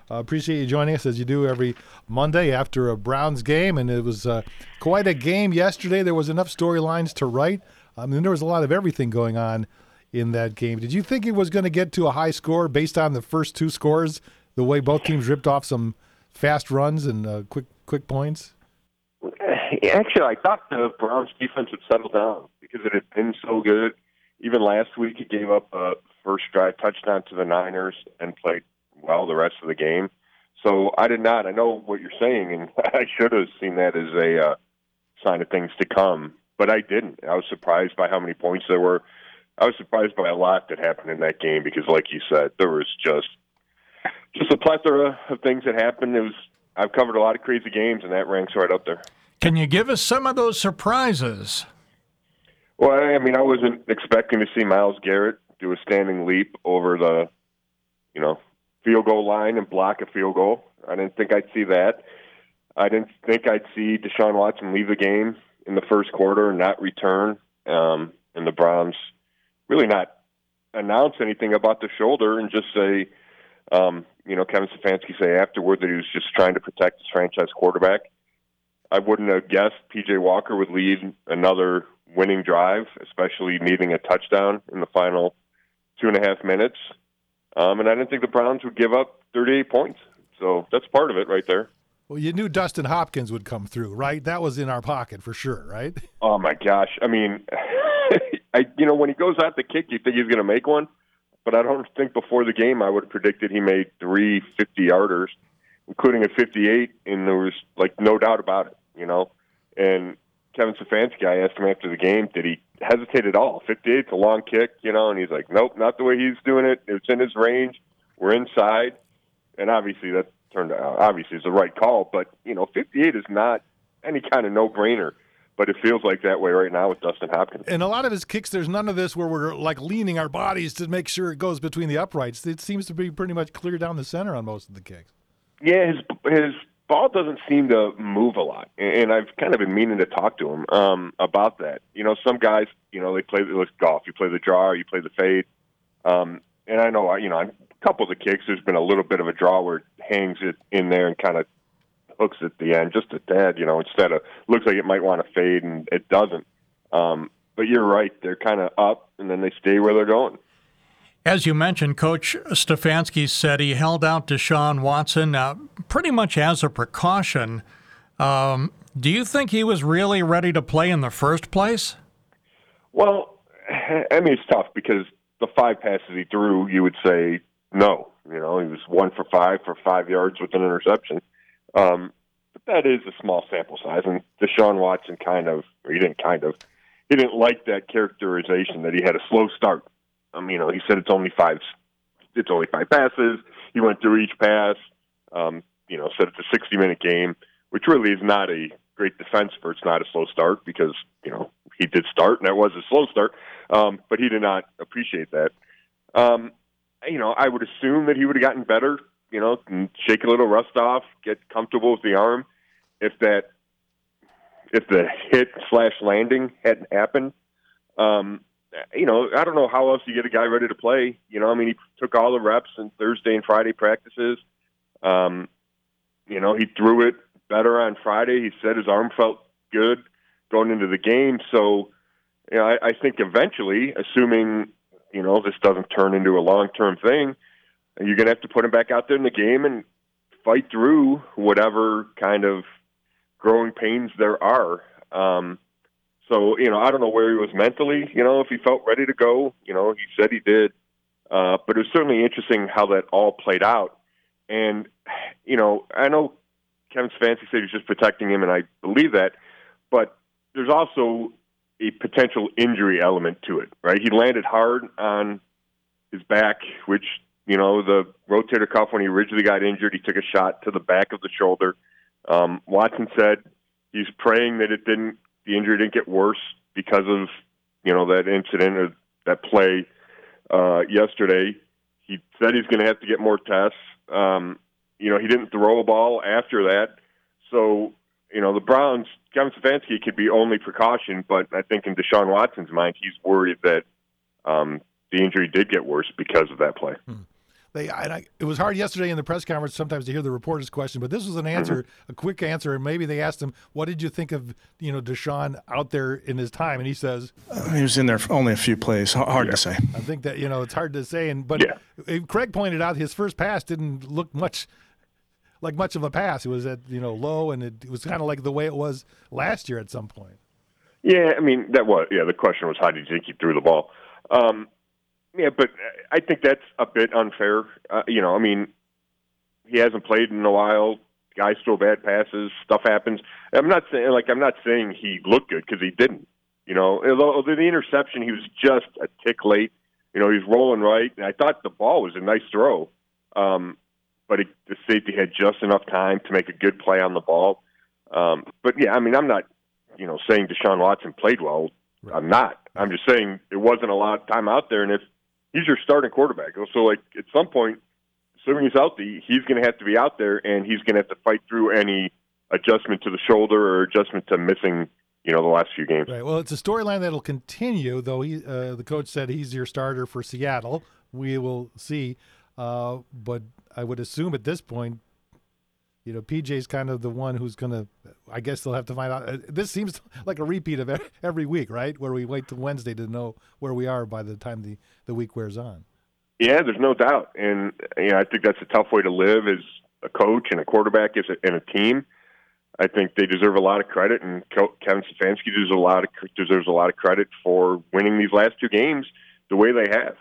Appreciate you joining us as you do every Monday after a Browns game. And it was quite a game yesterday. There was enough storylines to write. I mean, there was a lot of everything going on in that game. Did you think it was going to get to a high score based on the first two scores, the way both teams ripped off some fast runs and quick points? Actually, I thought the Browns defense would settle down because it had been so good. Even last week, he gave up a first drive touchdown to the Niners and played well the rest of the game. So I did not. I know what you're saying, and I should have seen that as a sign of things to come, but I didn't. I was surprised by how many points there were. I was surprised by a lot that happened in that game because, like you said, there was just a plethora of things that happened. I've covered a lot of crazy games, and that ranks right up there. Can you give us some of those surprises? Well, I mean, I wasn't expecting to see Myles Garrett do a standing leap over the, field goal line and block a field goal. I didn't think I'd see that. I didn't think I'd see Deshaun Watson leave the game in the first quarter and not return, and the Browns really not announce anything about the shoulder and just say, Kevin Stefanski say afterward that he was just trying to protect his franchise quarterback. I wouldn't have guessed P.J. Walker would lead another winning drive, especially needing a touchdown in the final 2.5 minutes. And I didn't think the Browns would give up 38 points. So that's part of it right there. Well, you knew Dustin Hopkins would come through, right? That was in our pocket for sure, right? Oh, my gosh. I mean, when he goes out to kick, you think he's going to make one. But I don't think before the game I would have predicted he made 3 50-yarders, including a 58, and there was, no doubt about it, And Kevin Stefanski, I asked him after the game, did he hesitate at all? 58's a long kick, and he's like, nope, not the way he's doing it. It's in his range. We're inside. And obviously that turned out, obviously it's the right call, but, 58 is not any kind of no-brainer. But it feels like that way right now with Dustin Hopkins. And a lot of his kicks, there's none of this where we're leaning our bodies to make sure it goes between the uprights. It seems to be pretty much clear down the center on most of the kicks. Yeah, his ball doesn't seem to move a lot, and I've kind of been meaning to talk to him about that. Some guys, they play golf. You play the draw, you play the fade, and I know, on a couple of the kicks, there's been a little bit of a draw where it hangs it in there and kind of hooks at the end, just a tad, instead of looks like it might want to fade and it doesn't. But you're right, they're kind of up and then they stay where they're going. As you mentioned, Coach Stefanski said he held out Deshaun Watson pretty much as a precaution. Do you think he was really ready to play in the first place? Well, I mean, it's tough because the 5 passes he threw, you would say no. He was 1 for 5 for 5 yards with an interception. But that is a small sample size, and Deshaun Watson he didn't like that characterization that he had a slow start. He said it's only 5 passes. He went through each pass. Said it's a 60-minute game, which really is not a great defense for it's not a slow start because he did start and that was a slow start. But he did not appreciate that. I would assume that he would have gotten better. Shake a little rust off, get comfortable with the arm. If the hit/landing hadn't happened, I don't know how else you get a guy ready to play. He took all the reps in Thursday and Friday practices. He threw it better on Friday. He said his arm felt good going into the game. So, I think eventually, assuming, this doesn't turn into a long-term thing, you're going to have to put him back out there in the game and fight through whatever kind of growing pains there are. So, I don't know where he was mentally, if he felt ready to go. He said he did. But it was certainly interesting how that all played out. And, I know Kevin Stefanski said he was just protecting him, and I believe that. But there's also a potential injury element to it, right? He landed hard on his back, which, the rotator cuff, when he originally got injured, he took a shot to the back of the shoulder. Watson said he's praying that the injury didn't get worse because of, that incident or that play yesterday. He said he's going to have to get more tests. He didn't throw a ball after that. So, the Browns, Kevin Stefanski could be only precaution, but I think in Deshaun Watson's mind, he's worried that the injury did get worse because of that play. it was hard yesterday in the press conference sometimes to hear the reporter's question, but this was an answer, a quick answer, and maybe they asked him, "What did you think of Deshaun out there in his time?" And he says, "He was in there for only a few plays. Hard to say." I think that it's hard to say, Craig pointed out his first pass didn't look much of a pass. It was at low, and it was kind of like the way it was last year at some point. Yeah, I mean the question was how did you think he threw the ball? Yeah, but I think that's a bit unfair. I mean, he hasn't played in a while. Guys throw bad passes. Stuff happens. I'm not saying he looked good because he didn't. Although the interception, he was just a tick late. He was rolling right, and I thought the ball was a nice throw. But the safety had just enough time to make a good play on the ball. But yeah, I mean, I'm not, saying Deshaun Watson played well. Right. I'm not. I'm just saying it wasn't a lot of time out there, and if he's your starting quarterback. So, at some point, assuming he's healthy, he's going to have to be out there, and he's going to have to fight through any adjustment to the shoulder or adjustment to missing, the last few games. Right. Well, it's a storyline that'll continue, though. The coach said he's your starter for Seattle. We will see. But I would assume at this point, PJ's kind of the one who's going to, I guess they'll have to find out. This seems like a repeat of every week, right? Where we wait till Wednesday to know where we are by the time the week wears on. Yeah, there's no doubt. And, I think that's a tough way to live as a coach and a quarterback and a team. I think they deserve a lot of credit, and Kevin Stefanski deserves a lot of credit for winning these last two games the way they have.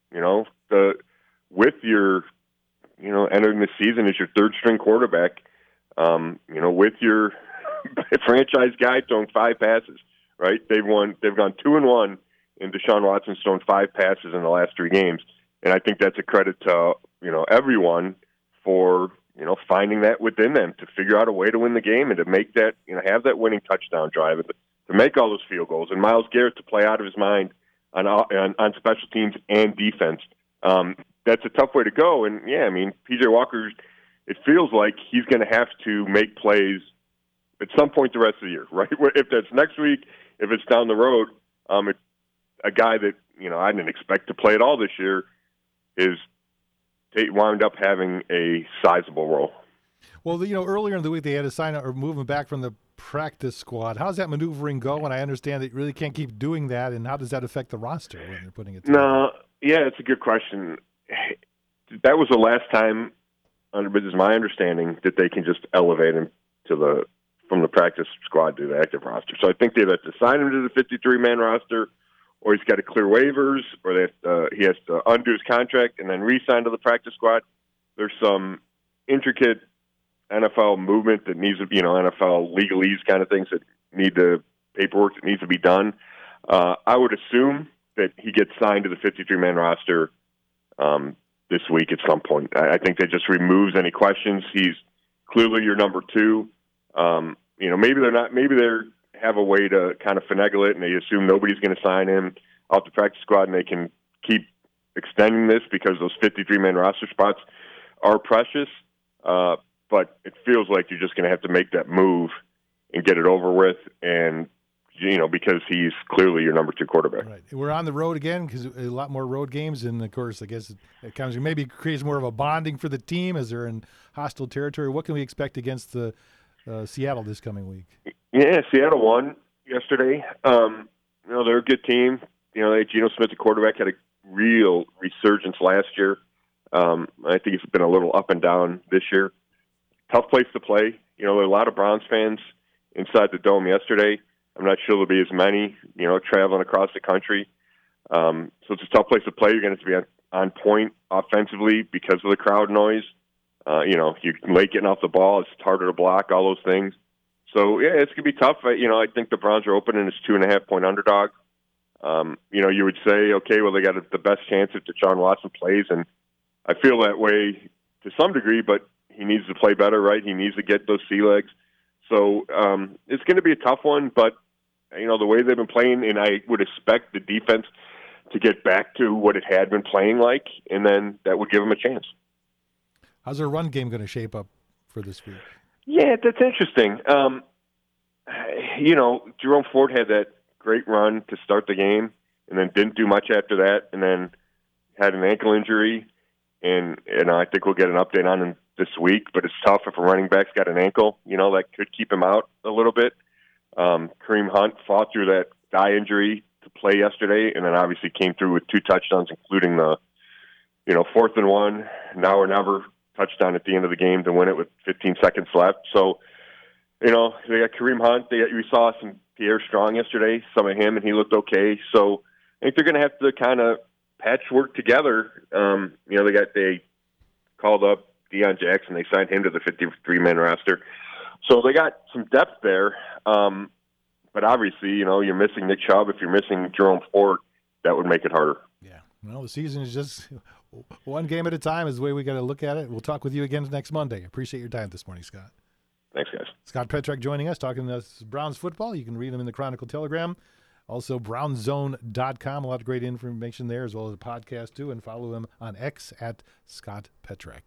With your entering the season as your third-string quarterback, with your franchise guy throwing 5 passes, right? They've gone 2-1, and Deshaun Watson's thrown 5 passes in the last 3 games, and I think that's a credit to everyone for finding that within them to figure out a way to win the game and to make that have that winning touchdown drive, and to make all those field goals, and Myles Garrett to play out of his mind on special teams and defense. That's a tough way to go. And, yeah, I mean, P.J. Walker, it feels like he's going to have to make plays at some point the rest of the year, right? If that's next week, if it's down the road, a guy that, I didn't expect to play at all this year is wound up having a sizable role. Well, earlier in the week they had to sign or move him back from the practice squad. How's that maneuvering go? And I understand that you really can't keep doing that. And how does that affect the roster when they're putting it together? No, yeah, it's a good question. That was the last time, it is my understanding, that they can just elevate him from the practice squad to the active roster. So I think they have to sign him to the 53-man roster, or he's got to clear waivers, or he has to undo his contract and then re-sign to the practice squad. There's some intricate NFL movement that needs to be, NFL legalese kind of things that paperwork that needs to be done. I would assume that he gets signed to the 53-man roster this week at some point. I think that just removes any questions. He's clearly your number 2. Maybe they have a way to kind of finagle it, and they assume nobody's going to sign him off the practice squad, and they can keep extending this because those 53-man roster spots are precious. But it feels like you're just going to have to make that move and get it over with, and because he's clearly your number 2 quarterback. Right. We're on the road again because a lot more road games, and of course, I guess it comes maybe creates more of a bonding for the team as they're in hostile territory. What can we expect against the Seattle this coming week? Yeah, Seattle won yesterday. They're a good team. Geno Smith, the quarterback, had a real resurgence last year. I think he's been a little up and down this year. Tough place to play. There are a lot of Browns fans inside the Dome yesterday. I'm not sure there'll be as many, traveling across the country. So it's a tough place to play. You're going to have to be on point offensively because of the crowd noise. You're late getting off the ball. It's harder to block, all those things. So, yeah, it's going to be tough. I think the Browns are opening as 2.5-point underdog. You would say, okay, well, they got the best chance if Deshaun Watson plays, and I feel that way to some degree, but he needs to play better, right? He needs to get those sea legs. So it's going to be a tough one, but the way they've been playing, and I would expect the defense to get back to what it had been playing like, and then that would give them a chance. How's their run game going to shape up for this week? Yeah, that's interesting. Jerome Ford had that great run to start the game and then didn't do much after that, and then had an ankle injury. and I think we'll get an update on him this week. But it's tough if a running back's got an ankle, that could keep him out a little bit. Kareem Hunt fought through that thigh injury to play yesterday, and then obviously came through with 2 touchdowns, including the 4th and 1, now or never touchdown at the end of the game to win it with 15 seconds left. So, they got Kareem Hunt. We saw some Pierre Strong yesterday, some of him, and he looked okay. So I think they're going to have to kind of patchwork together. They called up Deion Jackson. They signed him to the 53-man roster. So they got some depth there. But obviously, you're missing Nick Chubb. If you're missing Jerome Ford, that would make it harder. Yeah. Well, the season is just one game at a time is the way we got to look at it. We'll talk with you again next Monday. Appreciate your time this morning, Scott. Thanks, guys. Scott Petrak joining us, talking to us Browns football. You can read him in the Chronicle Telegram. Also, brownzone.com. A lot of great information there, as well as a podcast, too. And follow him on X at Scott Petrak.